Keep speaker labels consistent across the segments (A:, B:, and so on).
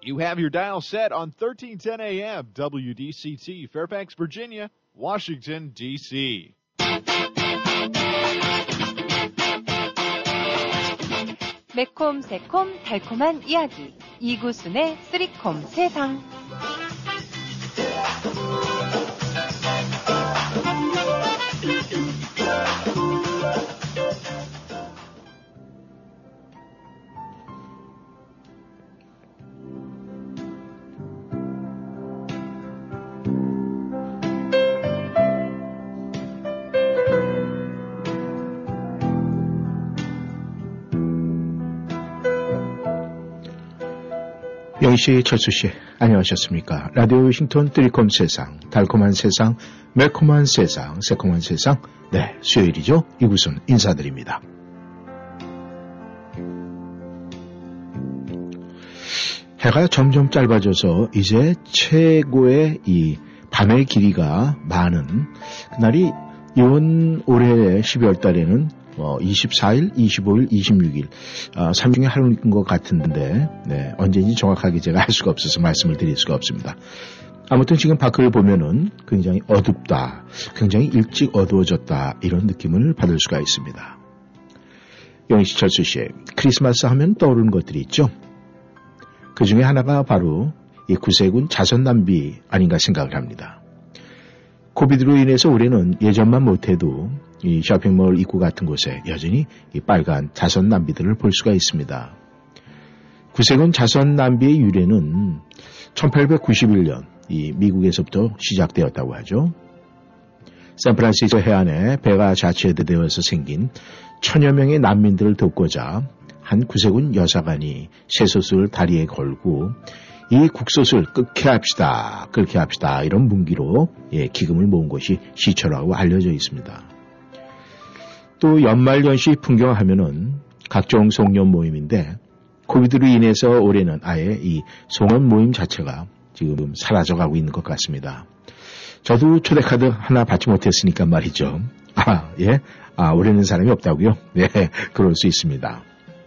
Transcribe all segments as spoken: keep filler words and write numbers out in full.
A: You have your dial set on thirteen ten A M, W D C T, Fairfax, Virginia, Washington, D C
B: 매콤, 새콤, 달콤한 이야기. 이구순의 쓰리콤 세상.
C: 영희씨, 철수씨, 안녕하셨습니까? 라디오 워싱턴 쓰리콤 세상, 달콤한 세상, 매콤한 세상, 새콤한 세상. 네, 수요일이죠. 이구순 인사드립니다. 해가 점점 짧아져서 이제 최고의 이 밤의 길이가 많은 그날이 이번 올해 십이월 달에는 어, 이십사일, 이십오일, 이십육일, 어, 삼 중에 하루인 것 같은데, 네, 언제인지 정확하게 제가 할 수가 없어서 말씀을 드릴 수가 없습니다. 아무튼 지금 밖을 보면은 굉장히 어둡다, 굉장히 일찍 어두워졌다, 이런 느낌을 받을 수가 있습니다. 영희씨, 철수씨, 크리스마스 하면 떠오르는 것들이 있죠? 그 중에 하나가 바로 이 구세군 자선 낭비 아닌가 생각을 합니다. 코비드로 인해서 올해는 예전만 못해도 이 쇼핑몰 입구 같은 곳에 여전히 이 빨간 자선 낭비들을 볼 수가 있습니다. 구세군 자선 낭비의 유래는 천팔백구십일년 이 미국에서부터 시작되었다고 하죠. 샌프란시스코 해안에 배가 자치되어서 생긴 천여 명의 난민들을 돕고자 한 구세군 여사관이 쇠솥을 다리에 걸고 이 국솥을 끓게 합시다, 끓게 합시다 이런 문기로 예, 기금을 모은 것이 시초라고 알려져 있습니다. 또 연말연시 풍경하면은 각종 송년 모임인데 코비드로 인해서 올해는 아예 이 송년 모임 자체가 지금 사라져가고 있는 것 같습니다. 저도 초대카드 하나 받지 못했으니까 말이죠. 아, 예? 아, 올해는 사람이 없다고요? 네, 그럴 수 있습니다.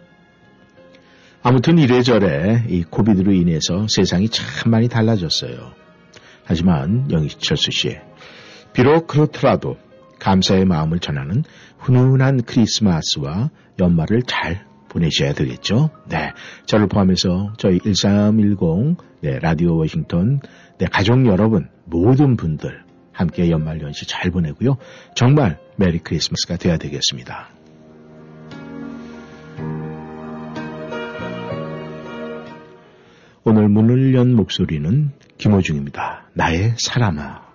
C: 아무튼 이래저래 이 코비드로 인해서 세상이 참 많이 달라졌어요. 하지만 영희씨, 철수씨, 비록 그렇더라도 감사의 마음을 전하는 훈훈한 크리스마스와 연말을 잘 보내셔야 되겠죠. 네, 저를 포함해서 저희 일삼일공 네, 라디오 워싱턴 네, 가족 여러분 모든 분들 함께 연말연시 잘 보내고요. 정말 메리 크리스마스가 돼야 되겠습니다. 오늘 문을 연 목소리는 김호중입니다. 나의 사람아.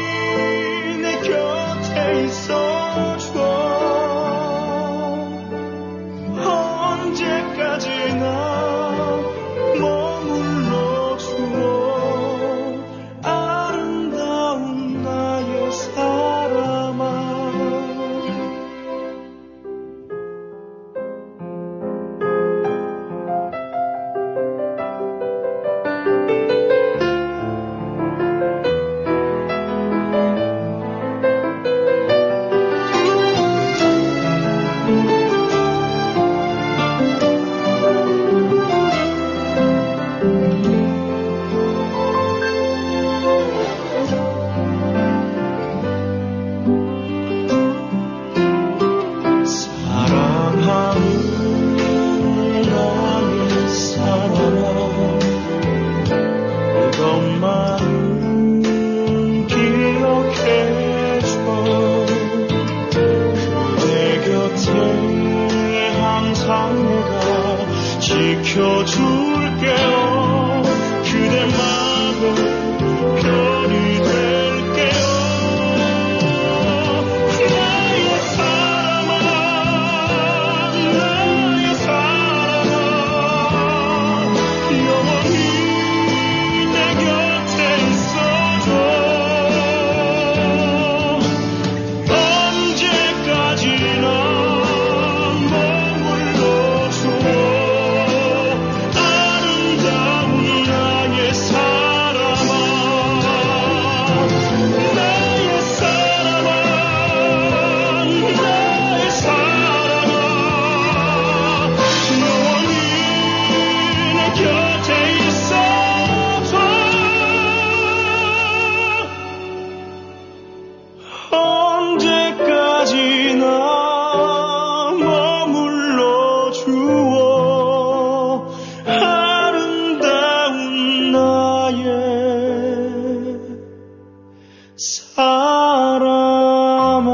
D: 영원히 내 곁에 있어줘. 항상 내가 지켜줄게요. 그대 마음의 별이 될게요. 나의 사랑아, 나의 사랑아, 영원히 내 곁에 있어줘. 언제까지나 머물러줘. 아름다운 나의 사랑아, 나의 사랑아, 나의 사랑아, 영원히 내 곁에 있어줘. 언제까지나 머물러 주어. 아름다운 나의 사랑아.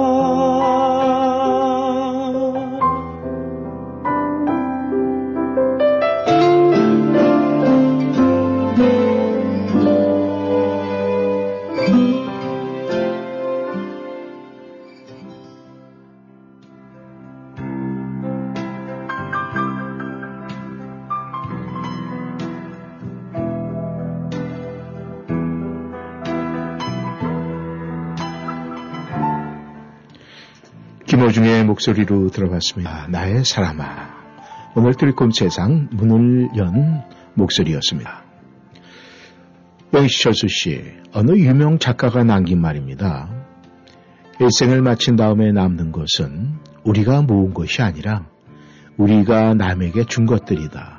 C: 김호중의 목소리로 들어봤습니다. 나의 사람아. 오늘 트리콤 세상 문을 연 목소리였습니다. 영희철수 씨, 어느 유명 작가가 남긴 말입니다. 일생을 마친 다음에 남는 것은 우리가 모은 것이 아니라 우리가 남에게 준 것들이다.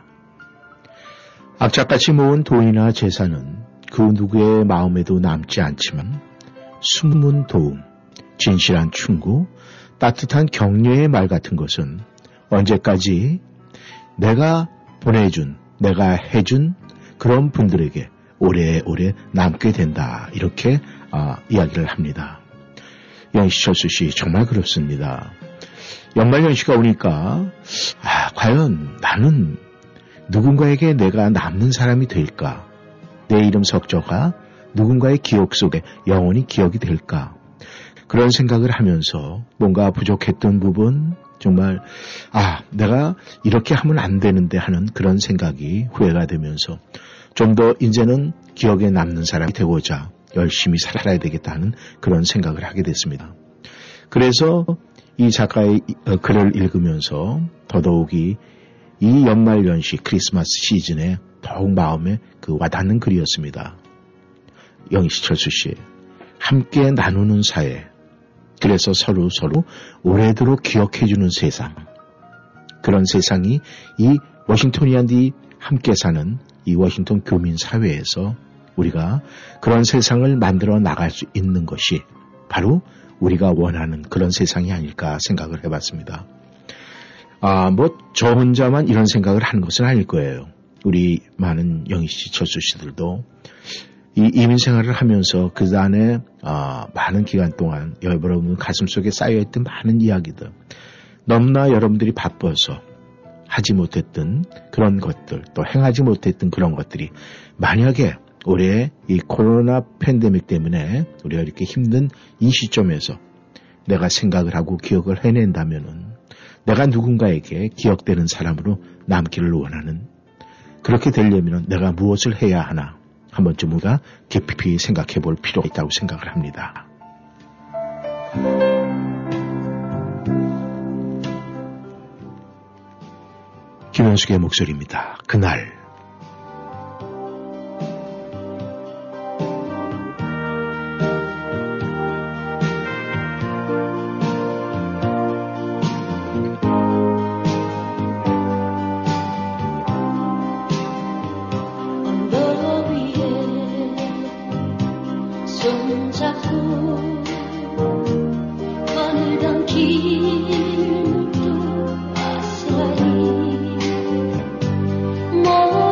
C: 악착같이 모은 돈이나 재산은 그 누구의 마음에도 남지 않지만 숨은 도움, 진실한 충고, 따뜻한 격려의 말 같은 것은 언제까지 내가 보내준, 내가 해준 그런 분들에게 오래오래 남게 된다. 이렇게 아, 이야기를 합니다. 영희철수 씨 정말 그렇습니다. 연말연시가 오니까 아, 과연 나는 누군가에게 내가 남는 사람이 될까? 내 이름 석조가 누군가의 기억 속에 영원히 기억이 될까? 그런 생각을 하면서 뭔가 부족했던 부분, 정말 아 내가 이렇게 하면 안 되는데 하는 그런 생각이 후회가 되면서 좀 더 이제는 기억에 남는 사람이 되고자 열심히 살아야 되겠다는 그런 생각을 하게 됐습니다. 그래서 이 작가의 글을 읽으면서 더더욱이 이 연말연시 크리스마스 시즌에 더욱 마음에 그 와닿는 글이었습니다. 영희철수 씨, 함께 나누는 사회, 그래서 서로 서로 오래도록 기억해주는 세상, 그런 세상이 이 워싱턴이안디 함께 사는 이 워싱턴 교민 사회에서 우리가 그런 세상을 만들어 나갈 수 있는 것이 바로 우리가 원하는 그런 세상이 아닐까 생각을 해봤습니다. 아, 뭐 저 혼자만 이런 생각을 하는 것은 아닐 거예요. 우리 많은 영희 씨, 철수 씨들도 이 이민 생활을 하면서 그 안에 어, 많은 기간 동안 여러분 가슴속에 쌓여있던 많은 이야기들, 너무나 여러분들이 바빠서 하지 못했던 그런 것들, 또 행하지 못했던 그런 것들이 만약에 올해 이 코로나 팬데믹 때문에 우리가 이렇게 힘든 이 시점에서 내가 생각을 하고 기억을 해낸다면은 내가 누군가에게 기억되는 사람으로 남기를 원하는, 그렇게 되려면 내가 무엇을 해야 하나 한 번쯤 우리가 깊이 생각해 볼 필요가 있다고 생각을 합니다. 김현숙의 목소리입니다. 그날.
E: more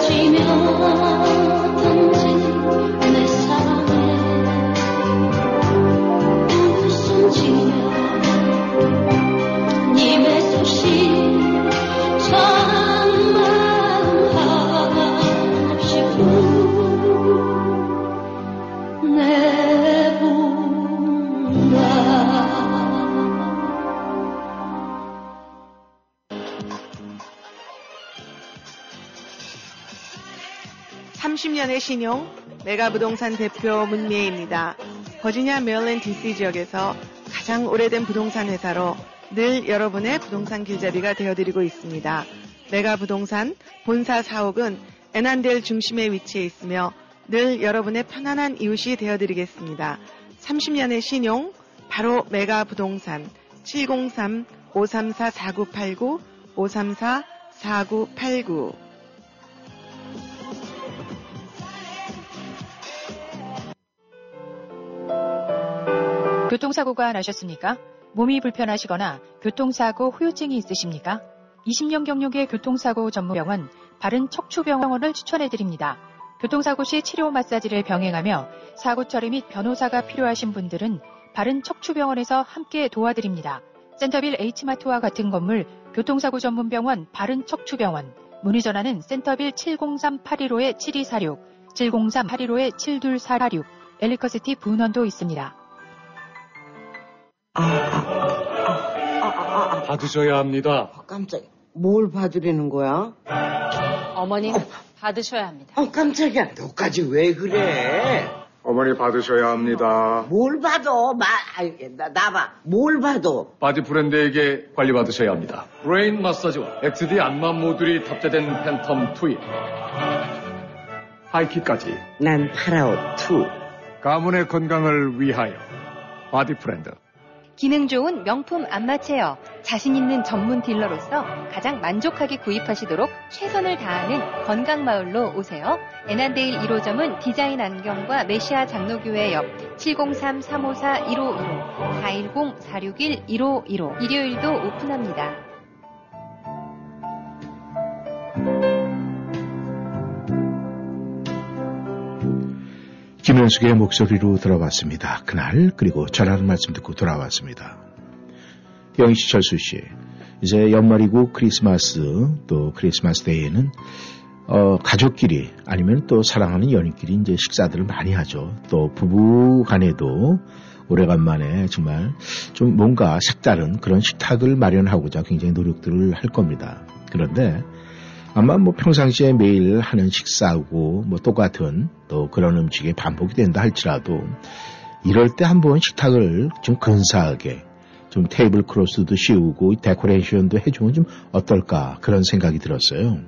E: 스며든지 내 사랑에 웃음지며 님의 소식 정말 한없이
F: 삼십 년의 신용, 메가부동산 대표 문미애입니다. 버지니아 메릴랜드 디씨 지역에서 가장 오래된 부동산 회사로 늘 여러분의 부동산 길잡이가 되어드리고 있습니다. 메가부동산 본사 사옥은 애난데일 중심에 위치해 있으며 늘 여러분의 편안한 이웃이 되어드리겠습니다. 삼십 년의 신용, 바로 메가부동산 칠공삼 오삼사 사구팔구 오삼사 사구팔구.
G: 교통사고가 나셨습니까? 몸이 불편하시거나 교통사고 후유증이 있으십니까? 이십 년 경력의 교통사고 전문병원 바른척추병원을 추천해드립니다. 교통사고 시 치료 마사지를 병행하며 사고 처리 및 변호사가 필요하신 분들은 바른척추병원에서 함께 도와드립니다. 센터빌 H마트와 같은 건물 교통사고 전문병원 바른척추병원. 문의 전화는 센터빌 칠공삼 팔일오 칠이사육, 칠공삼 팔일오 칠이사육. 엘리커시티 분원도 있습니다.
H: 아, 아, 아, 아, 아, 아.
I: 받으셔야 합니다.
H: 아, 깜짝이야. 뭘 받으려는 거야?
J: 어머님, 어. 받으셔야 합니다.
H: 어, 깜짝이야. 너까지 왜 그래?
I: 어머니 받으셔야 합니다.
H: 뭘 받아? 마, 아유, 나, 나봐. 뭘 받아?
I: 바디 브랜드에게 관리받으셔야 합니다. 브레인 마사지와 엑스디 안마 모듈이 탑재된 팬텀 트윈. 하이킥까지.
H: 난 파라오 투.
I: 가문의 건강을 위하여. 바디 브랜드.
B: 기능 좋은 명품 안마 체어, 자신 있는 전문 딜러로서 가장 만족하게 구입하시도록 최선을 다하는 건강마을로 오세요. 애난데일 일 호점은 디자인 안경과 메시아 장로교회 옆 칠공삼 삼오사 일오일오, 사일공 사육일 일오일오. 일요일도 오픈합니다.
C: 김현숙의 목소리로 들어봤습니다. 그날 그리고 전하는 말씀 듣고 돌아왔습니다. 영희씨, 철수씨, 이제 연말이고 크리스마스 또 크리스마스 데이에는 어, 가족끼리 아니면 또 사랑하는 연인끼리 이제 식사들을 많이 하죠. 또 부부 간에도 오래간만에 정말 좀 뭔가 색다른 그런 식탁을 마련하고자 굉장히 노력들을 할 겁니다. 그런데 아마 뭐 평상시에 매일 하는 식사하고 뭐 똑같은 또 그런 음식이 반복이 된다 할지라도 이럴 때 한번 식탁을 좀 근사하게 좀 테이블 크로스도 씌우고 데코레이션도 해주면 좀 어떨까 그런 생각이 들었어요.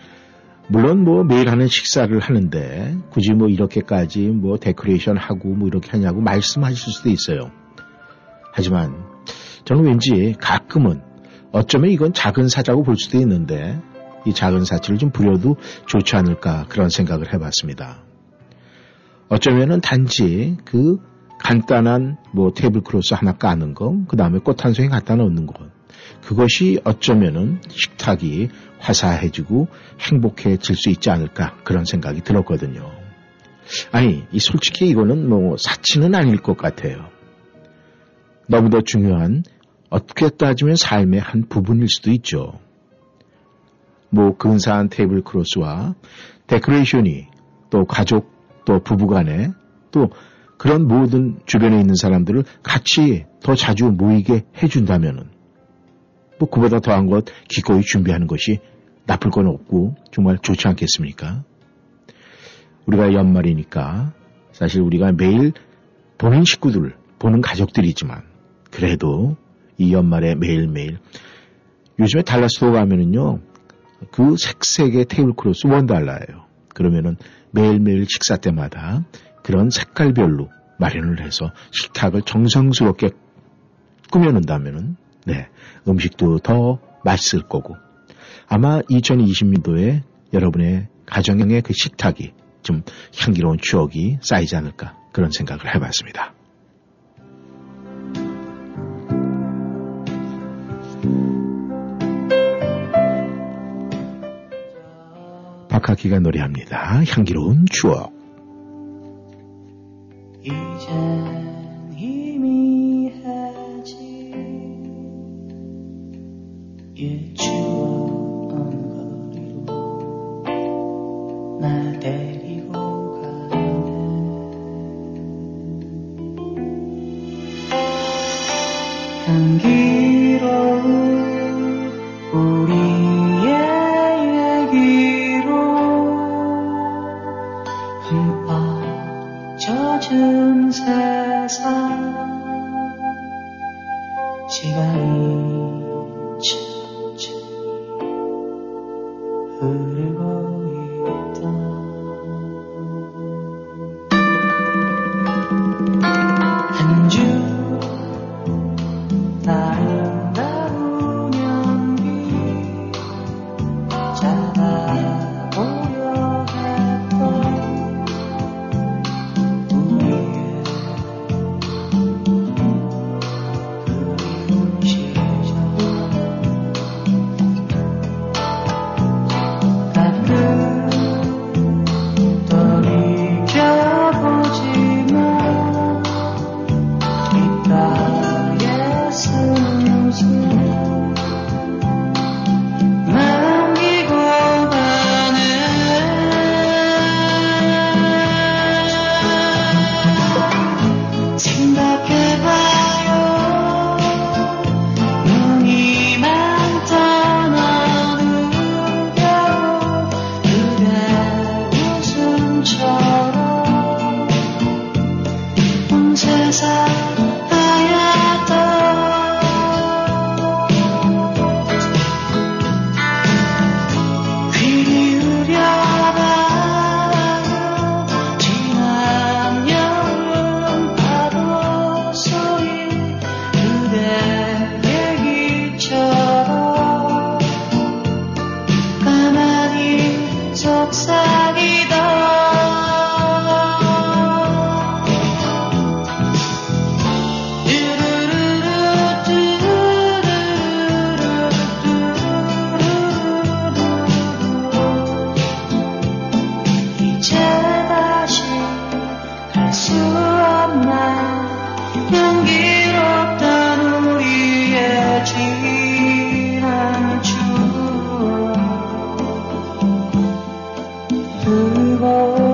C: 물론 뭐 매일 하는 식사를 하는데 굳이 뭐 이렇게까지 뭐 데코레이션 하고 뭐 이렇게 하냐고 말씀하실 수도 있어요. 하지만 저는 왠지 가끔은 어쩌면 이건 작은 사자고 볼 수도 있는데 이 작은 사치를 좀 부려도 좋지 않을까 그런 생각을 해봤습니다. 어쩌면은 단지 그 간단한 뭐 테이블 크로스 하나 까는 거, 그 다음에 꽃 한 송이 갖다 놓는 것, 그것이 어쩌면은 식탁이 화사해지고 행복해질 수 있지 않을까 그런 생각이 들었거든요. 아니, 이 솔직히 이거는 뭐 사치는 아닐 것 같아요. 너무도 중요한 어떻게 따지면 삶의 한 부분일 수도 있죠. 뭐 근사한 테이블 크로스와 데코레이션이 또 가족 또 부부간에 또 그런 모든 주변에 있는 사람들을 같이 더 자주 모이게 해준다면은 뭐 그보다 더한 것 기꺼이 준비하는 것이 나쁠 건 없고 정말 좋지 않겠습니까? 우리가 연말이니까 사실 우리가 매일 보는 식구들, 보는 가족들이지만 그래도 이 연말에 매일매일 요즘에 달라스도 가면은요 그 색색의 테이블 크로스 원 달러예요. 그러면은 매일매일 식사 때마다 그런 색깔별로 마련을 해서 식탁을 정성스럽게 꾸며놓는다면은 네, 음식도 더 맛있을 거고 아마 이천이십 년도에 여러분의 가정의 그 식탁이 좀 향기로운 추억이 쌓이지 않을까 그런 생각을 해봤습니다. 박학기가 노래합니다. 향기로운 추억.
D: 이젠 희미해진 옛 추억 언거리로 날 데리고 가네. 향기로운 우리의 얘기로 흠뻑 젖은 세상 시간이 천천히 흐르고 있다. 한 주 아름다운 연기 작아 보여 했던 우리의 그리운 시절 가끔 돌이켜보지만 귓가에 쓰는 웃음 남기고 가네. 생각해봐요. 눈이 많던 어느 겨울 그대 웃음처럼 온 세상 귀 기울여봐. 지난 여름 파도 소리 그대 얘기처럼 가만히 속삭이던 이제 다시 할 수 없나. 향기롭던 우리의 지난 추억 두고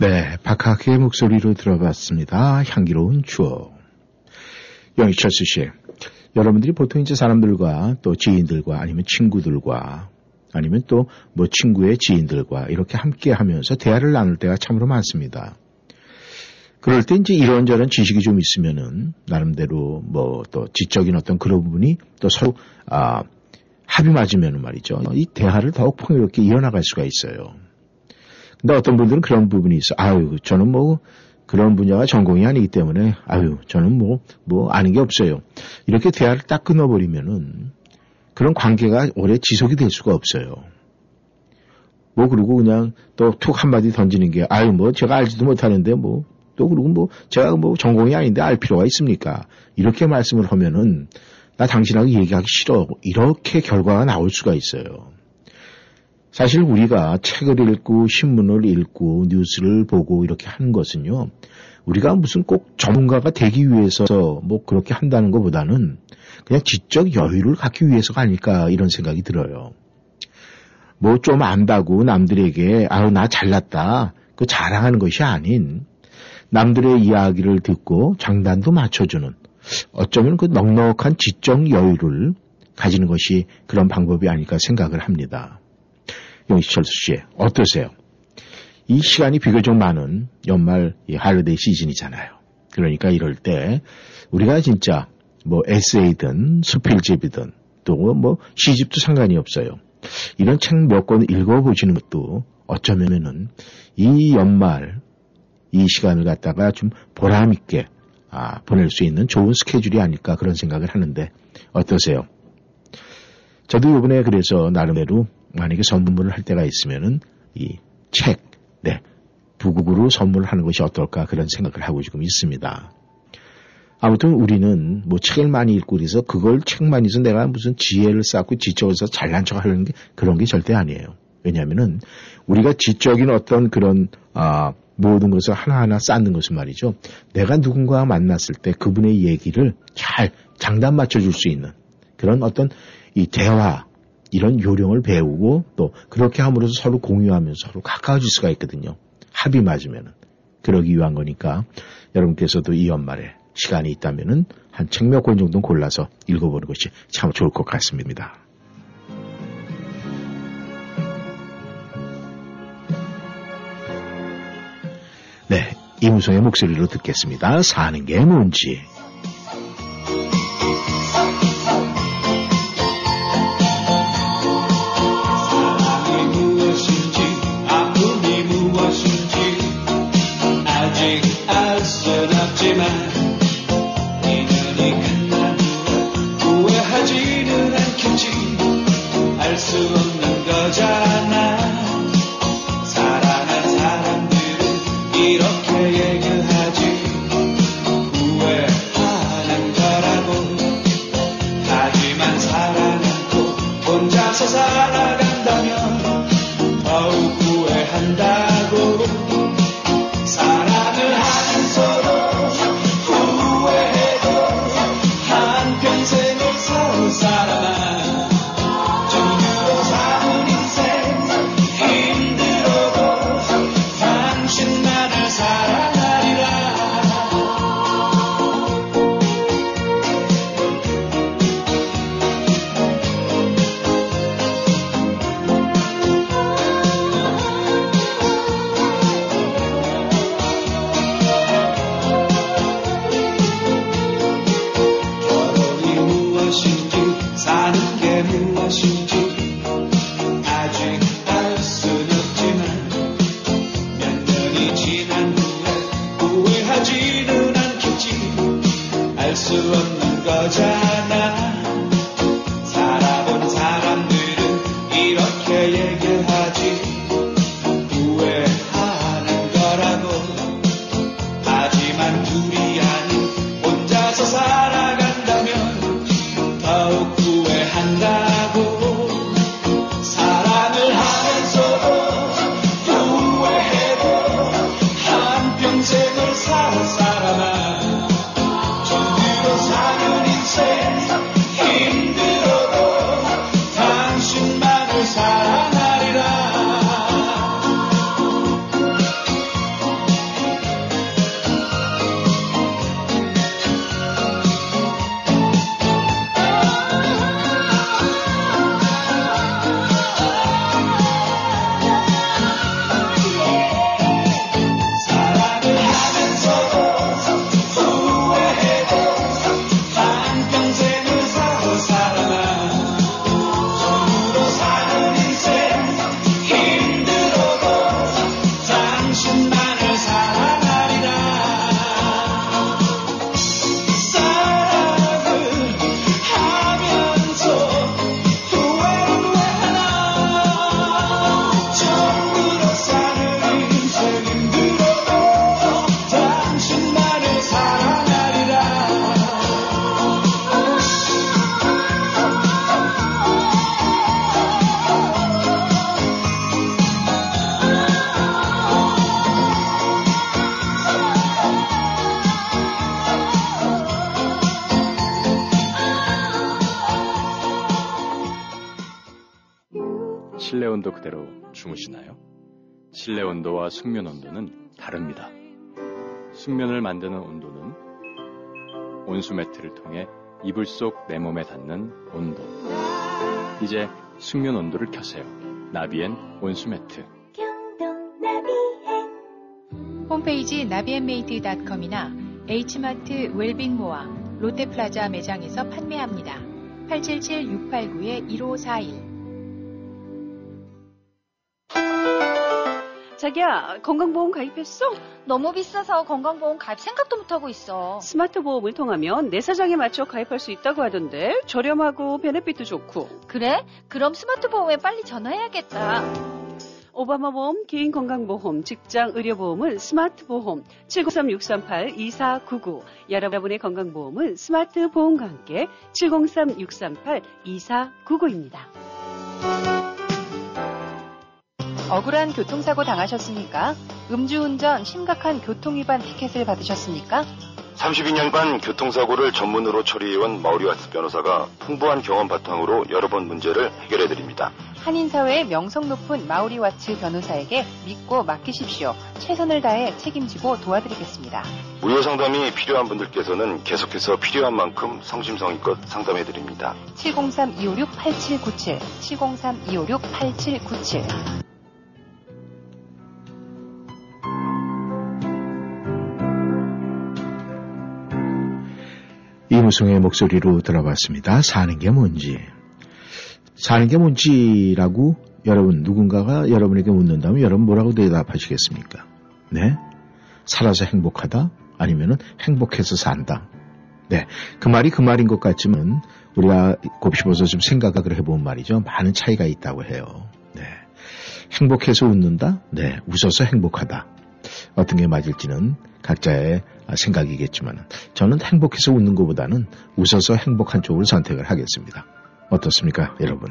C: 네, 박학의 목소리로 들어봤습니다. 향기로운 추억. 영희철수 씨, 여러분들이 보통 이제 사람들과 또 지인들과 아니면 친구들과 아니면 또 뭐 친구의 지인들과 이렇게 함께 하면서 대화를 나눌 때가 참으로 많습니다. 그럴 때 이제 이런저런 지식이 좀 있으면은 나름대로 뭐 또 지적인 어떤 그런 부분이 또 서로 아 합이 맞으면은 말이죠. 이 대화를 더욱 풍요롭게 이어나갈 수가 있어요. 근데 어떤 분들은 그런 부분이 있어. 아유, 저는 뭐 그런 분야가 전공이 아니기 때문에 아유, 저는 뭐 뭐 아는 게 없어요. 이렇게 대화를 딱 끊어버리면은 그런 관계가 오래 지속이 될 수가 없어요. 뭐 그리고 그냥 또 툭 한마디 던지는 게 아유, 뭐 제가 알지도 못하는데 뭐 또 그리고 뭐 제가 뭐 전공이 아닌데 알 필요가 있습니까? 이렇게 말씀을 하면은 나 당신하고 얘기하기 싫어. 이렇게 결과가 나올 수가 있어요. 사실 우리가 책을 읽고 신문을 읽고 뉴스를 보고 이렇게 하는 것은요. 우리가 무슨 꼭 전문가가 되기 위해서 뭐 그렇게 한다는 것보다는 그냥 지적 여유를 갖기 위해서가 아닐까 이런 생각이 들어요. 뭐 좀 안다고 남들에게 아우 나 잘났다 그 자랑하는 것이 아닌 남들의 이야기를 듣고 장단도 맞춰주는 어쩌면 그 넉넉한 지적 여유를 가지는 것이 그런 방법이 아닐까 생각을 합니다. 영희철수 씨 어떠세요? 이 시간이 비교적 많은 연말 할리데이 시즌이잖아요. 그러니까 이럴 때 우리가 진짜 뭐 에세이든 수필집이든 또 뭐 시집도 상관이 없어요. 이런 책 몇 권 읽어보시는 것도 어쩌면은 이 연말 이 시간을 갖다가 좀 보람있게 아, 보낼 수 있는 좋은 스케줄이 아닐까 그런 생각을 하는데 어떠세요? 저도 이번에 그래서 나름대로 만약에 선물을 할 때가 있으면은 이 책, 네, 부국으로 선물을 하는 것이 어떨까 그런 생각을 하고 지금 있습니다. 아무튼 우리는 뭐 책을 많이 읽고 그래서 그걸 책만 있어 내가 무슨 지혜를 쌓고 지적해서 잘난 척 하려는 게 그런 게 절대 아니에요. 왜냐하면은 우리가 지적인 어떤 그런 아, 모든 것을 하나하나 쌓는 것은 말이죠. 내가 누군가와 만났을 때 그분의 얘기를 잘 장단 맞춰줄 수 있는 그런 어떤 이 대화 이런 요령을 배우고 또 그렇게 함으로써 서로 공유하면서 서로 가까워질 수가 있거든요. 합이 맞으면은. 그러기 위한 거니까 여러분께서도 이 연말에 시간이 있다면은 한 책 몇 권 정도 골라서 읽어보는 것이 참 좋을 것 같습니다. 네, 이무성의 목소리로 듣겠습니다. 사는 게 뭔지.
D: 사랑이 무엇인지 아픔이 무엇인지 아직 알 순 없지만 인연이 끝난 후에 후회하지는 않겠지. 알 수 없는 거잖아. 사랑한 사람들은 이렇게 얘기하지. 후회하는 거라고. 하지만 사랑하고 혼자서 살아간다면 더욱 후회한다고. 사랑을 하면서도 후회해도 한평생을 살 사람아. 정으로 사는 인생 힘들어도 당신만을 사랑하리라. 결혼이 무엇인지 사는 게 무엇인지 아직 알 순 없지만 몇 년이 지난 후에 후회하지는 않겠지. 알 수 없는 거잖아. 살아본 사람들은 이렇게 얘기하지. 후회하는 거라고. 하지만 둘이 아닌 혼자서 살아간다면 더욱 후회한다고. 사랑을 하면서도 후회해도 한평생을 살 사람아. 정으로 사는 인생 힘들어도 당신만을 사랑하리라.
K: 실내 온도 그대로 주무시나요? 실내 온도와 숙면 온도는 다릅니다. 숙면을 만드는 온도는 온수 매트를 통해 이불 속 내 몸에 닿는 온도. 이제 숙면 온도를 켜세요. 나비엔 온수 매트.
G: 홈페이지 나비앤메이드 닷컴이나 H마트 웰빙모아 롯데플라자 매장에서 판매합니다. 팔칠칠 육팔구 일오사일.
L: 자기야, 건강보험 가입했어?
M: 너무 비싸서 건강보험 가입 생각도 못하고 있어.
L: 스마트 보험을 통하면 내 사정에 맞춰 가입할 수 있다고 하던데 저렴하고 베네핏도 좋고.
M: 그래? 그럼 스마트 보험에 빨리 전화해야겠다.
L: 오바마 보험, 개인 건강보험, 직장 의료보험은 스마트 보험 칠공삼 육삼팔 이사구구. 여러분의 건강보험은 스마트 보험과 함께 칠공삼 육삼팔 이사구구입니다.
B: 억울한 교통사고 당하셨습니까? 음주운전 심각한 교통위반 티켓을 받으셨습니까?
N: 삼십이 년간 교통사고를 전문으로 처리해온 마우리와츠 변호사가 풍부한 경험 바탕으로 여러 번 문제를 해결해드립니다.
B: 한인사회의 명성 높은 마우리와츠 변호사에게 믿고 맡기십시오. 최선을 다해 책임지고 도와드리겠습니다.
N: 무료 상담이 필요한 분들께서는 계속해서 필요한 만큼 성심성의껏 상담해드립니다.
B: 칠공삼 이오육 팔칠구칠 칠공삼 이오육 팔칠구칠.
C: 이무성의 목소리로 들어봤습니다. 사는 게 뭔지. 사는 게 뭔지라고 여러분 누군가가 여러분에게 묻는다면 여러분 뭐라고 대답하시겠습니까? 네? 살아서 행복하다? 아니면은 행복해서 산다? 네. 그 말이 그 말인 것 같지만 우리가 곱씹어서 좀 생각을 해본 말이죠. 많은 차이가 있다고 해요. 네. 행복해서 웃는다? 네. 웃어서 행복하다. 어떤 게 맞을지는 각자의 생각이겠지만 저는 행복해서 웃는 것보다는 웃어서 행복한 쪽을 선택을 하겠습니다. 어떻습니까, 여러분?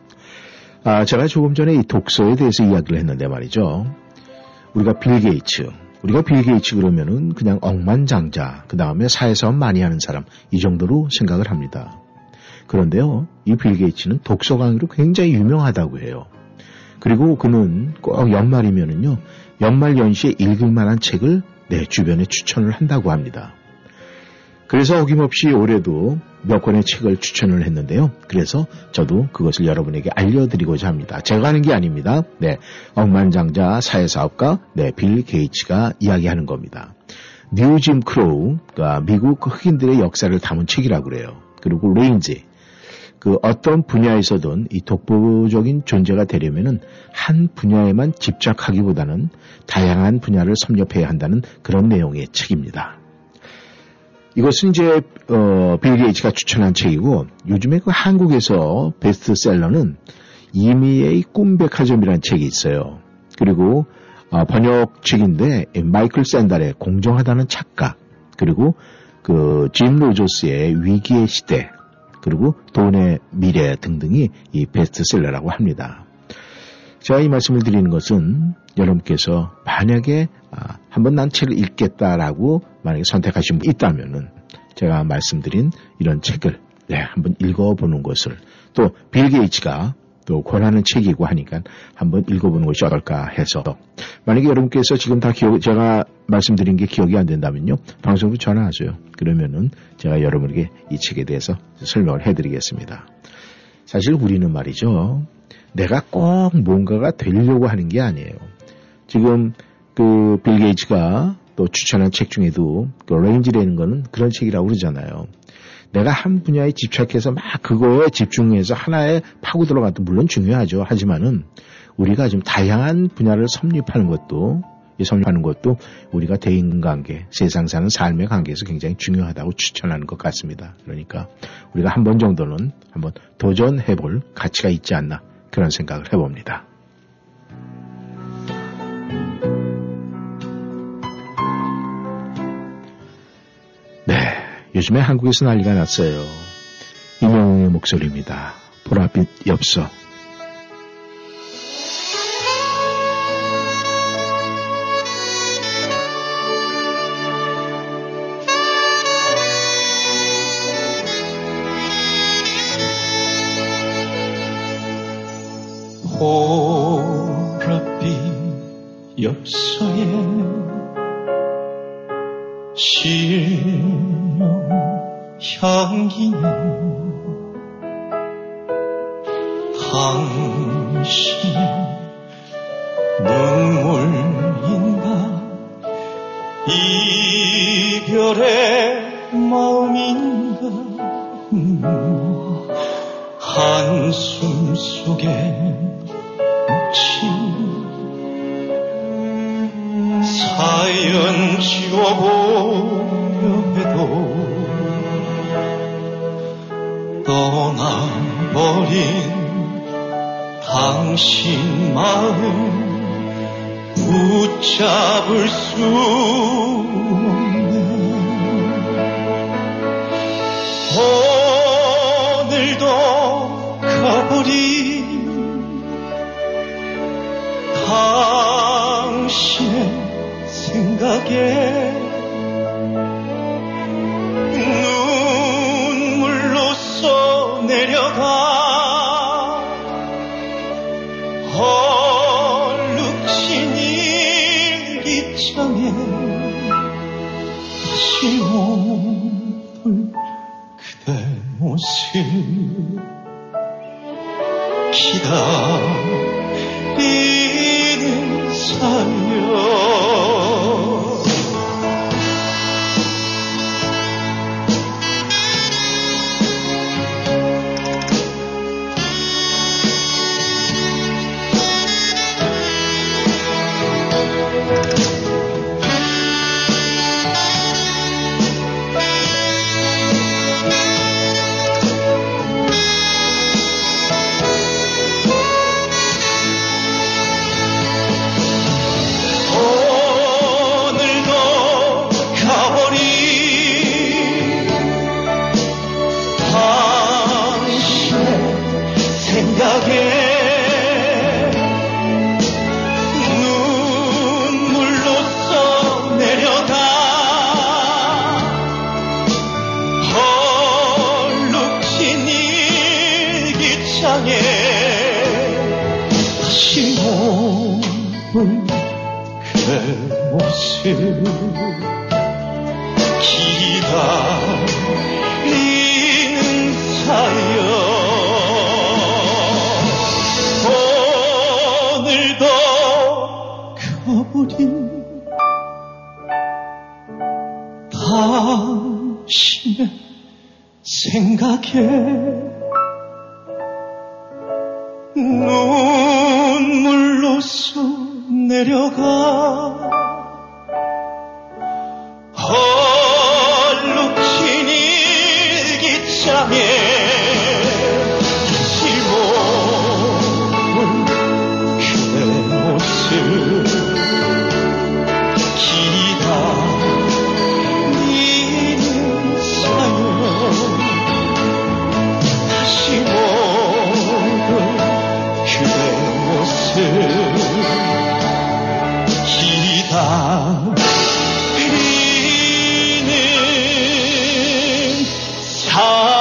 C: 아, 제가 조금 전에 이 독서에 대해서 이야기를 했는데 말이죠. 우리가 빌 게이츠, 우리가 빌 게이츠 그러면은 그냥 억만장자, 그 다음에 사회사업 많이 하는 사람, 이 정도로 생각을 합니다. 그런데요, 이 빌 게이츠는 독서 강의로 굉장히 유명하다고 해요. 그리고 그는 꼭 연말이면은요, 연말 연시에 읽을 만한 책을 내 주변에 추천을 한다고 합니다. 그래서 어김없이 올해도 몇 권의 책을 추천을 했는데요. 그래서 저도 그것을 여러분에게 알려드리고자 합니다. 제가 하는 게 아닙니다. 네, 억만장자 사회사업가 네, 빌 게이츠가 이야기하는 겁니다. 뉴 짐 크로우가 미국 흑인들의 역사를 담은 책이라고 그래요. 그리고 레인지, 그 어떤 분야에서든 이 독보적인 존재가 되려면은 한 분야에만 집착하기보다는 다양한 분야를 섭렵해야 한다는 그런 내용의 책입니다. 이것은 이제 어, 빌 게이츠가 추천한 책이고 요즘에 그 한국에서 베스트셀러는 이미의 꿈백화점이라는 책이 있어요. 그리고 어, 번역책인데 마이클 샌달의 공정하다는 착각, 그리고 그 짐 로저스의 위기의 시대, 그리고 돈의 미래 등등이 이 베스트셀러라고 합니다. 제가 이 말씀을 드리는 것은 여러분께서 만약에 아, 한번 난 책을 읽겠다라고 만약에 선택하신 분 있다면은 제가 말씀드린 이런 책을 네, 한번 읽어보는 것을, 또 빌 게이츠가 또 권하는 책이고 하니까 한번 읽어보는 것이 어떨까 해서, 만약에 여러분께서 지금 다 기억, 제가 말씀드린 게 기억이 안 된다면요, 방송으로 전화하세요. 그러면은 제가 여러분에게 이 책에 대해서 설명을 해드리겠습니다. 사실 우리는 말이죠, 내가 꼭 뭔가가 되려고 하는 게 아니에요. 지금 그 빌 게이츠가 또 추천한 책 중에도 그 레인지라는 거는 그런 책이라고 그러잖아요. 내가 한 분야에 집착해서 막 그거에 집중해서 하나에 파고 들어가도 물론 중요하죠. 하지만은 우리가 좀 다양한 분야를 섭렵하는 것도, 이 섭렵하는 것도 우리가 대인관계, 세상 사는 삶의 관계에서 굉장히 중요하다고 추천하는 것 같습니다. 그러니까 우리가 한 번 정도는 한번 도전해볼 가치가 있지 않나, 그런 생각을 해봅니다. 네, 요즘에 한국에서 난리가 났어요. 임영웅의 목소리입니다. 보랏빛 엽서.
D: 보랏빛 엽서에 실명 향기는 당신의 눈물인가 이별의 마음인가 음, 한숨 속에 묻힌 사연 지워보려 해도 떠나버린 당신 마음 붙잡을 수 없네. 오늘도 가버린 당신의 생각에 눈물로써 내려가 얼룩진 일기장에 다시 못볼 그대 모습 기다리는 사연 눈물로써 내려가 얼룩진 일기장에 다시 못볼 그대 모습 기다리는 사연 오늘도 가버린 당신의 생각에 눈물로써 내려가 얼룩진 일기장에 다시 못볼 그대 모습 기다리는 사연 다시 못볼 그대 모습 기다리는 사연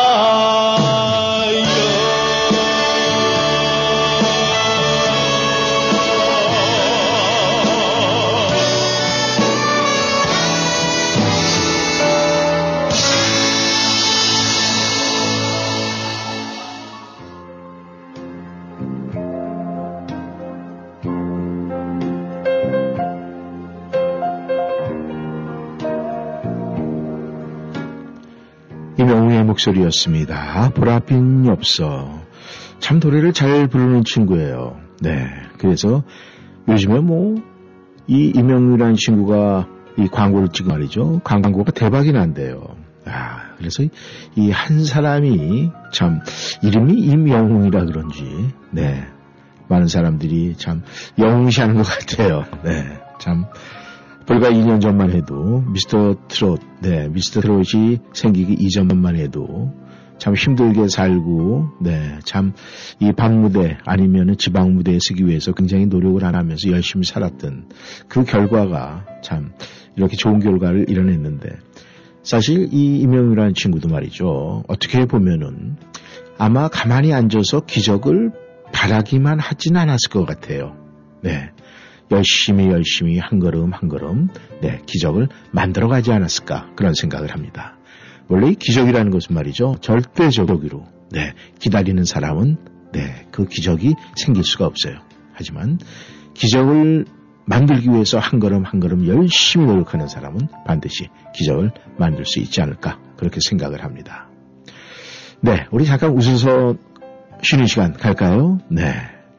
C: 이명웅의 목소리였습니다. 보랏빛 엽서. 참 노래를 잘 부르는 친구예요. 네. 그래서 요즘에 뭐, 이 이명웅이라는 친구가 이 광고를 찍은 말이죠. 광고가 대박이 난대요. 아, 그래서 이 한 사람이 참, 이름이 임영웅이라 그런지, 네. 많은 사람들이 참 영웅시하는 것 같아요. 네. 참. 불과 이 년 전만 해도 미스터 트롯, 네, 미스터 트롯이 생기기 이전만 해도 참 힘들게 살고, 네, 참 이 밤무대 아니면은 지방 무대에 서기 위해서 굉장히 노력을 안 하면서 열심히 살았던 그 결과가 참 이렇게 좋은 결과를 이뤄냈는데 사실 이 이명이라는 친구도 말이죠. 어떻게 보면은 아마 가만히 앉아서 기적을 바라기만 하진 않았을 것 같아요. 네. 열심히 열심히 한 걸음 한 걸음 네, 기적을 만들어가지 않았을까 그런 생각을 합니다. 원래 이 기적이라는 것은 말이죠. 절대적으로 네, 기다리는 사람은 네, 그 기적이 생길 수가 없어요. 하지만 기적을 만들기 위해서 한 걸음 한 걸음 열심히 노력하는 사람은 반드시 기적을 만들 수 있지 않을까 그렇게 생각을 합니다. 네, 우리 잠깐 웃어서 쉬는 시간 갈까요? 네.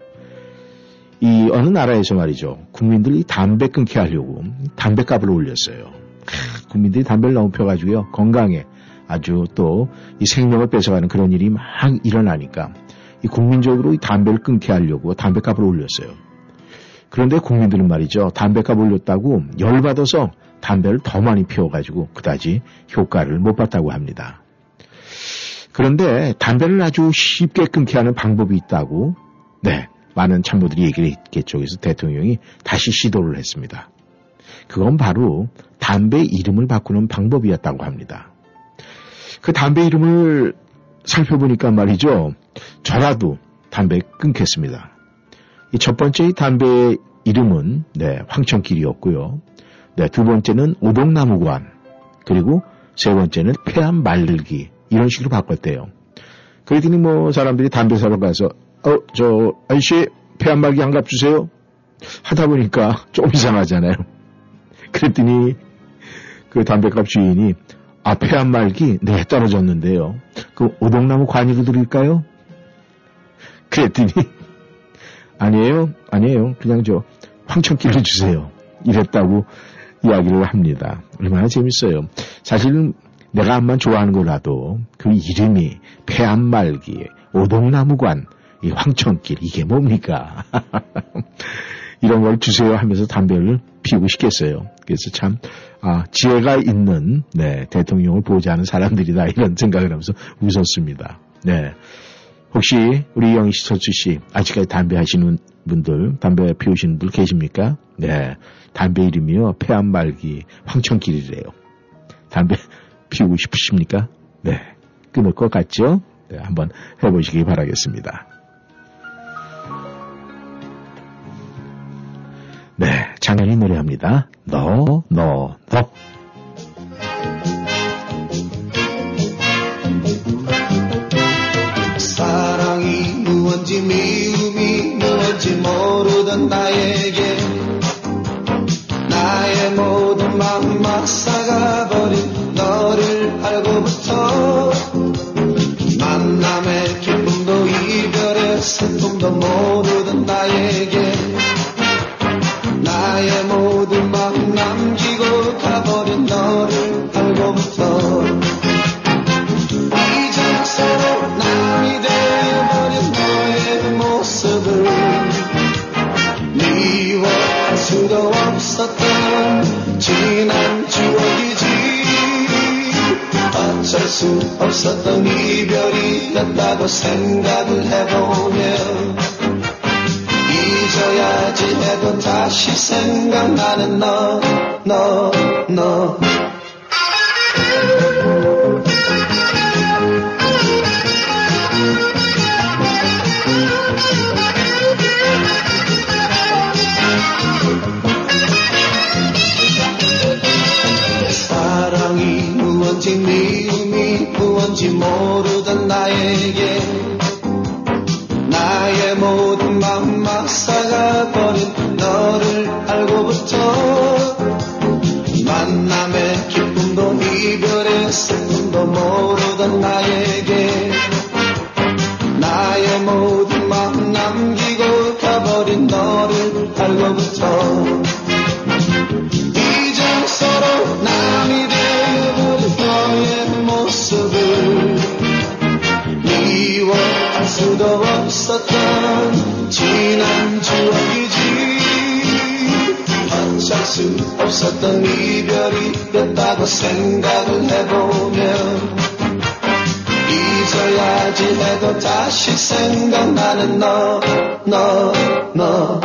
C: 이 어느 나라에서 말이죠. 국민들이 담배 끊게 하려고 담배값을 올렸어요. 국민들이 담배를 너무 펴가지고요. 건강에 아주 또 이 생명을 뺏어가는 그런 일이 막 일어나니까 이 국민적으로 이 담배를 끊게 하려고 담배값을 올렸어요. 그런데 국민들은 말이죠. 담배값 올렸다고 열받아서 담배를 더 많이 피워가지고 그다지 효과를 못 봤다고 합니다. 그런데 담배를 아주 쉽게 끊게 하는 방법이 있다고 네, 많은 참모들이 얘기를 했겠죠. 그래서 대통령이 다시 시도를 했습니다. 그건 바로 담배 이름을 바꾸는 방법이었다고 합니다. 그 담배 이름을 살펴보니까 말이죠. 저라도 담배 끊겠습니다. 이 첫 번째 담배의 이름은 네, 황천길이었고요. 네, 두 번째는 오동나무관, 그리고 세 번째는 폐암 말들기 이런 식으로 바꿨대요. 그랬더니 뭐 사람들이 담배 사러 가서 어, 저 아저씨 폐암 말기 한 갑 주세요. 하다 보니까 좀 이상하잖아요. 그랬더니 그 담배값 주인이 아 폐암 말기 네 떨어졌는데요. 그 오동나무 관이로 드릴까요? 그랬더니 아니에요, 아니에요. 그냥 저 황천길로 주세요. 이랬다고 이야기를 합니다. 얼마나 재밌어요. 사실은 내가 암만 좋아하는 거라도 그 이름이 폐암 말기, 오동나무관, 이 황천길 이게 뭡니까? 이런 걸 주세요 하면서 담배를 피우고 싶겠어요. 그래서 참 아, 지혜가 있는 네, 대통령을 보좌하는 사람들이다 이런 생각을 하면서 웃었습니다. 네. 혹시 우리 영희 씨, 서주 씨 아직까지 담배 하시는 분들, 담배 피우시는 분들 계십니까? 네. 담배 이름이요. 폐암 말기 황천길이래요. 담배 피우고 싶으십니까? 네. 끊을 것 같죠? 네, 한번 해보시기 바라겠습니다. 네, 장현이 노래합니다. 너, 너, 너.
D: 사랑이 무언지 미움이 무언지 모르던 나에게 나의 모든 마음 막 싹아버린 너를 알고부터 만남의 기쁨도 이별의 슬픔도 모르던 나에게 나의 모든 마음 남기고 가버린 너를 알고부터 이제 서로 남이 되어버린 너의 모습을 미워할 수도 없었던 지난 추억이지 어쩔 수 없었던 이별이었다고 생각을 해보면 잊어야지 해도 다시 생각나는 너, 너, 너. 사랑이 무언지 미움이 무언지 모르던 나에게 나의 모든 마음 막 싹아버린 너를 알고부터 만남의 기쁨도 이별의 슬픔도 모르던 나에게 나의 모든 마음 남기고 가버린 너를 알고부터 이제 서로 남이 되어버린 너의 모습을 미워할 수도 없었던 지난 추억이지 어쩔 수 없었던 이별이었다고 생각을 해보면 잊어야지 해도 다시 생각나는 너, 너, 너.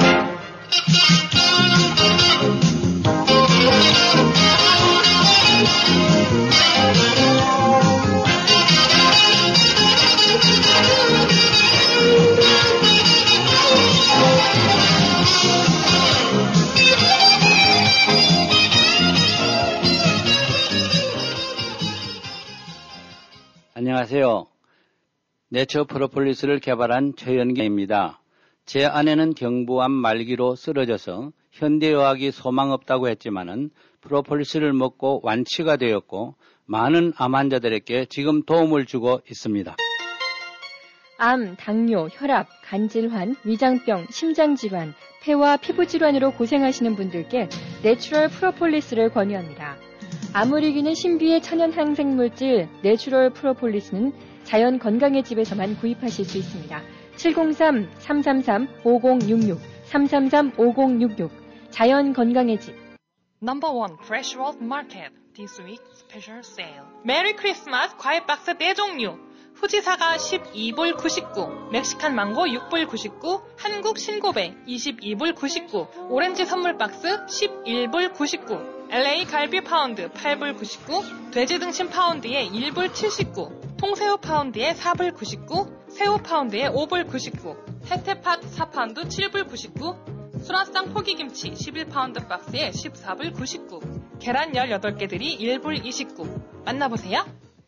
O: 안녕하세요. 내처 프로폴리스를 개발한 최연경입니다. 제 아내는 경부암 말기로 쓰러져서 현대의학이 소망 없다고 했지만은 프로폴리스를 먹고 완치가 되었고 많은 암 환자들에게 지금 도움을 주고 있습니다.
P: 암, 당뇨, 혈압, 간질환, 위장병, 심장질환, 폐와 피부질환으로 고생하시는 분들께 내추럴 프로폴리스를 권유합니다. 암을 이기는 신비의 천연 항생물질 내추럴 프로폴리스는 자연 건강의 집에서만 구입하실 수 있습니다. 칠공삼 삼삼삼 오공육육 삼삼삼 오공육육 자연 건강의 집.
Q: 넘버 원 Fresh World Market This Week Special Sale. 메리 크리스마스 과일 박스 네 종류. 후지사과 십이 불 구십구, 멕시칸 망고 육 불 구십구, 한국 신고배 이십이 불 구십구, 오렌지 선물 박스 십일 불 구십구, 엘에이 갈비 파운드 팔 불 구십구, 돼지 등심 파운드에 일 불 칠십구, 통새우 파운드에 사 불 구십구, 새우 파운드에 오 불 구십구, 해태팥 사 파운드 칠 불 구십구, 수라상 포기김치 십일 파운드 박스에 십사 불 구십구, 계란 열여덟 개들이 일 불 이십구. 만나보세요.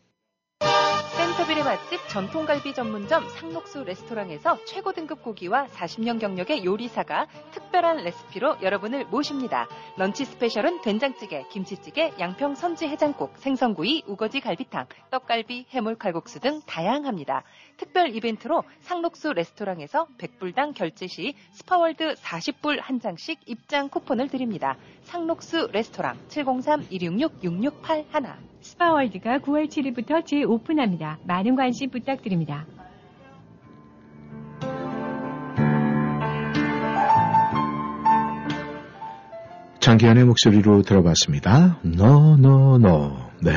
B: 센터빌의 맛집 전통갈비 전문점 상록수 레스토랑에서 최고 등급 고기와 사십 년 경력의 요리사가 특별한 레시피로 여러분을 모십니다. 런치 스페셜은 된장찌개, 김치찌개, 양평 선지 해장국, 생선구이, 우거지 갈비탕, 떡갈비, 해물 칼국수 등 다양합니다. 특별 이벤트로 상록수 레스토랑에서 백 불당 결제 시 스파월드 사십 불 한 장씩 입장 쿠폰을 드립니다. 상록수 레스토랑 칠공삼 이육육 육육팔일.
P: 스파월드가 구월 칠일부터 재오픈합니다. 많은 관심 부탁드립니다.
C: 장기현의 목소리로 들어봤습니다. No, no, no. 네.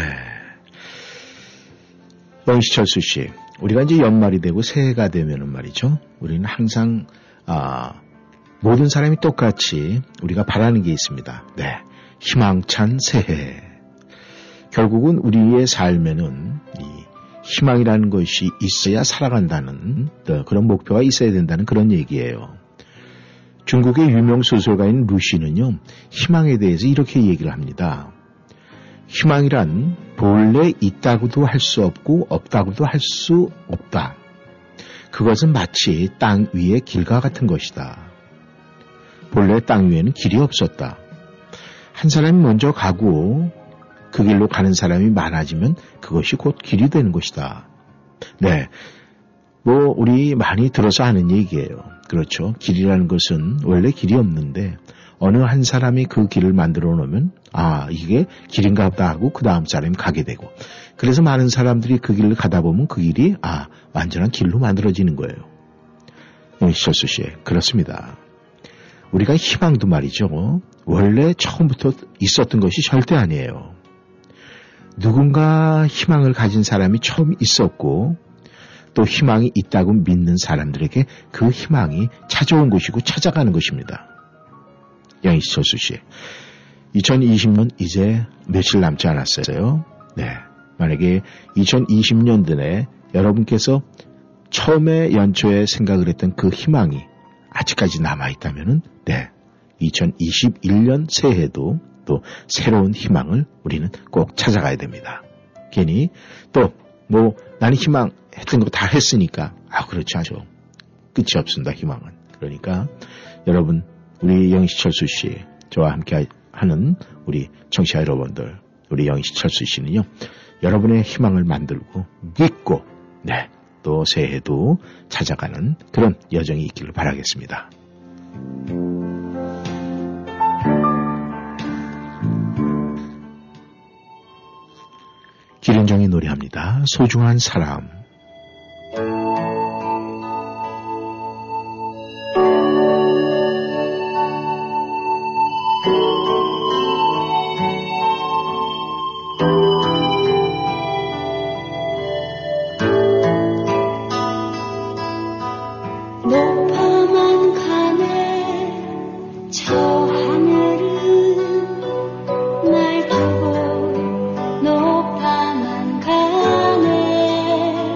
C: 영시철수 씨, 우리가 이제 연말이 되고 새해가 되면은 말이죠. 우리는 항상 아, 모든 사람이 똑같이 우리가 바라는 게 있습니다. 네, 희망찬 새해. 결국은 우리의 삶에는 이 희망이라는 것이 있어야 살아간다는 그런 목표가 있어야 된다는 그런 얘기예요. 중국의 유명 소설가인 루시는요, 희망에 대해서 이렇게 얘기를 합니다. 희망이란 본래 있다고도 할 수 없고 없다고도 할 수 없다. 그것은 마치 땅 위의 길과 같은 것이다. 본래 땅 위에는 길이 없었다. 한 사람이 먼저 가고 그 길로 가는 사람이 많아지면 그것이 곧 길이 되는 것이다. 네, 뭐 우리 많이 들어서 하는 얘기예요. 그렇죠. 길이라는 것은 원래 길이 없는데 어느 한 사람이 그 길을 만들어 놓으면 아, 이게 길인가 보다 하고 그 다음 사람이 가게 되고, 그래서 많은 사람들이 그 길을 가다 보면 그 길이 아, 완전한 길로 만들어지는 거예요. 영시철수 씨, 그렇습니다. 우리가 희망도 말이죠, 원래 처음부터 있었던 것이 절대 아니에요. 누군가 희망을 가진 사람이 처음 있었고 또 희망이 있다고 믿는 사람들에게 그 희망이 찾아온 것이고 찾아가는 것입니다. 양희철수 씨, 이천이십 년 이제 며칠 남지 않았어요. 네, 만약에 이천이십 년도 내 여러분께서 처음에 연초에 생각을 했던 그 희망이 아직까지 남아있다면은 네, 이천이십일 년 새해도 또 새로운 희망을 우리는 꼭 찾아가야 됩니다. 괜히 또 뭐 나는 희망 했던 거 다 했으니까 아, 그렇지 않죠. 끝이 없습니다, 희망은. 그러니까 여러분, 우리 영시철수 씨, 저와 함께 하는 우리 청취자 여러분들, 우리 영시철수 씨는요, 여러분의 희망을 만들고 믿고 네, 또 새해도 찾아가는 그런 여정이 있기를 바라겠습니다. 기른정이 노래합니다. 소중한 사람.
E: 높아만 가네 저 하늘은 날 두고 높아만 가네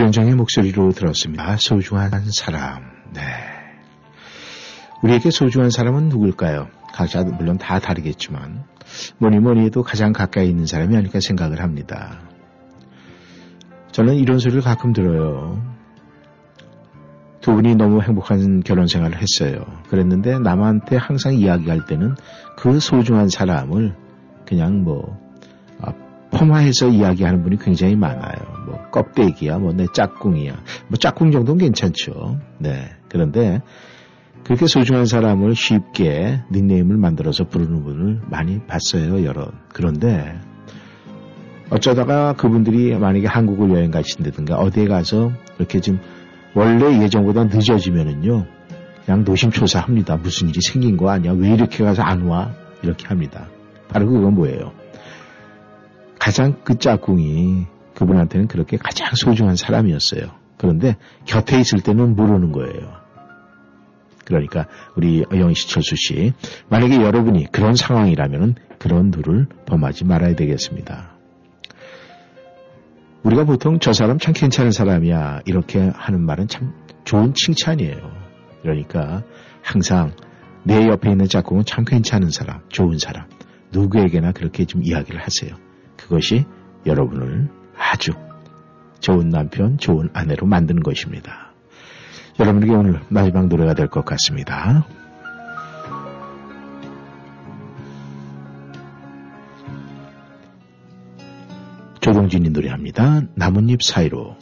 C: 조련정의 목소리로 들었습니다. 소중한 사람. 네. 우리에게 소중한 사람은 누굴까요? 각자 물론 다 다르겠지만 뭐니 뭐니 해도 가장 가까이 있는 사람이 아닐까 생각을 합니다. 저는 이런 소리를 가끔 들어요. 두 분이 너무 행복한 결혼 생활을 했어요. 그랬는데 남한테 항상 이야기할 때는 그 소중한 사람을 그냥 뭐 아, 폄하해서 이야기하는 분이 굉장히 많아요. 뭐 껍데기야, 뭐 내 짝꿍이야, 뭐 짝꿍 정도는 괜찮죠. 네. 그런데 그렇게 소중한 사람을 쉽게 닉네임을 만들어서 부르는 분을 많이 봤어요, 여러. 그런데 어쩌다가 그분들이 만약에 한국을 여행 가신다든가 어디에 가서 이렇게 좀 원래 예정보다 늦어지면은요, 그냥 노심초사합니다. 무슨 일이 생긴 거 아니야? 왜 이렇게 가서 안 와? 이렇게 합니다. 바로 그건 뭐예요? 가장 그 짝꿍이 그분한테는 그렇게 가장 소중한 사람이었어요. 그런데 곁에 있을 때는 모르는 거예요. 그러니까 우리 영희씨, 철수씨, 만약에 여러분이 그런 상황이라면 그런 누를 범하지 말아야 되겠습니다. 우리가 보통 저 사람 참 괜찮은 사람이야 이렇게 하는 말은 참 좋은 칭찬이에요. 그러니까 항상 내 옆에 있는 짝꿍은 참 괜찮은 사람, 좋은 사람, 누구에게나 그렇게 좀 이야기를 하세요. 그것이 여러분을 아주 좋은 남편, 좋은 아내로 만드는 것입니다. 여러분에게 오늘 마지막 노래가 될 것 같습니다. 조동진이 노래합니다. 나뭇잎 사이로.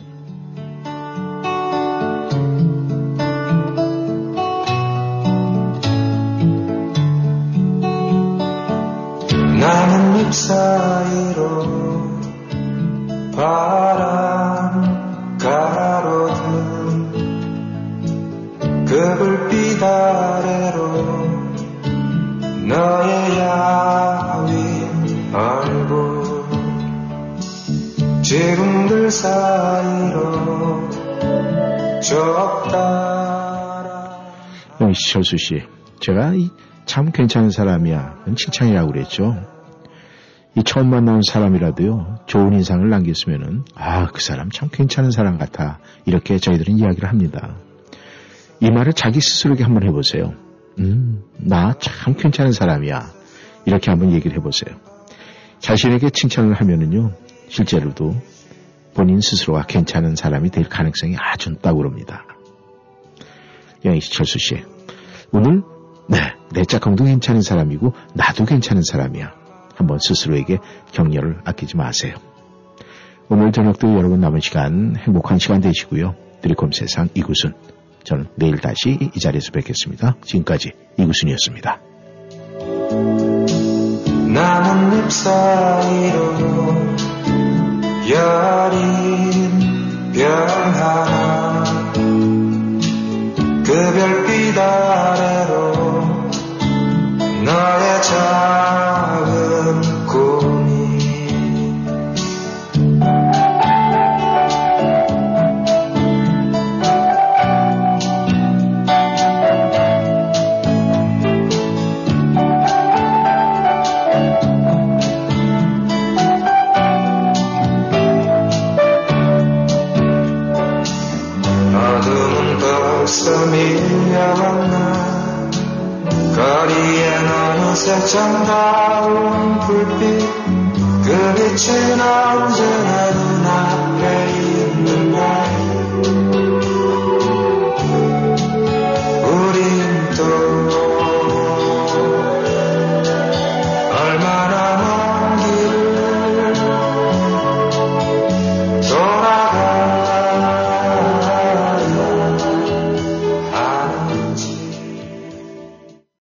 D: 나뭇잎 사이로 바람 가로등 그 불빛 아래로 너의 야윈 얼굴 지붕들 사이로 적다라.
C: 영희씨, 철수씨, 제가 이 참 괜찮은 사람이야 칭찬이라고 그랬죠. 이 처음 만나는 사람이라도요, 좋은 인상을 남겼으면은 아, 그 사람 참 괜찮은 사람 같아, 이렇게 저희들은 이야기를 합니다. 이 말을 자기 스스로에게 한번 해보세요. 음, 나 참 괜찮은 사람이야, 이렇게 한번 얘기를 해보세요. 자신에게 칭찬을 하면은요, 실제로도 본인 스스로가 괜찮은 사람이 될 가능성이 아주 높다고 그럽니다. 영희씨, 철수씨, 오늘 네, 내 짝꿍도 괜찮은 사람이고 나도 괜찮은 사람이야, 한번 스스로에게 격려를 아끼지 마세요. 오늘 저녁도 여러분 남은 시간 행복한 시간 되시고요. 드리콤 세상 이구순, 저는 내일 다시 이 자리에서 뵙겠습니다. 지금까지 이구순이었습니다.
D: 나뭇잎 사이로 여린 별 하나 그 별빛 아래로 너의 작은 꿈이 어둠은 벌써 밀려왔나 거리엔 어느새 정다운 불빛 그 빛은 언제나 눈앞에 있는 날